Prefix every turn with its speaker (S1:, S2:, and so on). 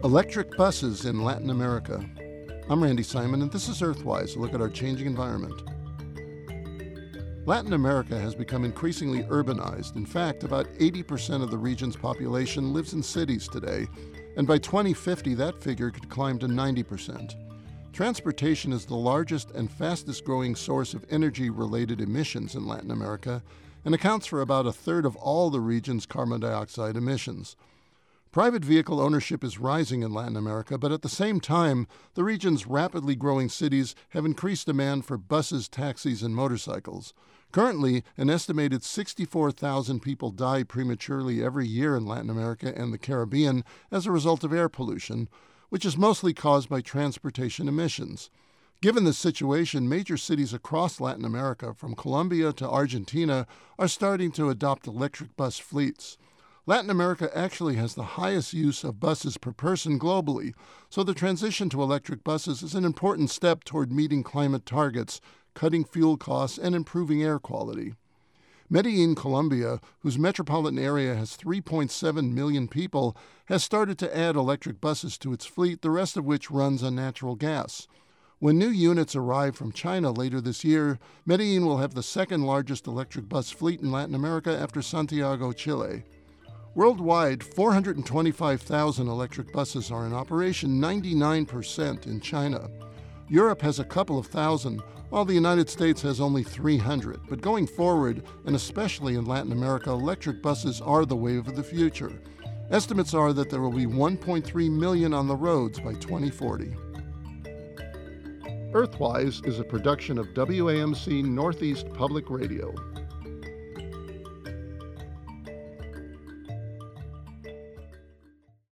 S1: Electric buses in Latin America. I'm Randy Simon, and this is Earthwise, a look at our changing environment. Latin America has become increasingly urbanized. In fact, about 80% of the region's population lives in cities today, and by 2050 that figure could climb to 90%. Transportation is the largest and fastest growing source of energy-related emissions in Latin America and accounts for about a third of all the region's carbon dioxide emissions. Private vehicle ownership is rising in Latin America, but at the same time, the region's rapidly growing cities have increased demand for buses, taxis, and motorcycles. Currently, an estimated 64,000 people die prematurely every year in Latin America and the Caribbean as a result of air pollution, which is mostly caused by transportation emissions. Given this situation, major cities across Latin America, from Colombia to Argentina, are starting to adopt electric bus fleets. Latin America actually has the highest use of buses per person globally, so the transition to electric buses is an important step toward meeting climate targets, cutting fuel costs, and improving air quality. Medellin, Colombia, whose metropolitan area has 3.7 million people, has started to add electric buses to its fleet, the rest of which runs on natural gas. When new units arrive from China later this year, Medellin will have the second largest electric bus fleet in Latin America after Santiago, Chile. Worldwide, 425,000 electric buses are in operation, 99% in China. Europe has a couple of thousand, while the United States has only 300. But going forward, and especially in Latin America, electric buses are the wave of the future. Estimates are that there will be 1.3 million on the roads by 2040. Earthwise is a production of WAMC Northeast Public Radio.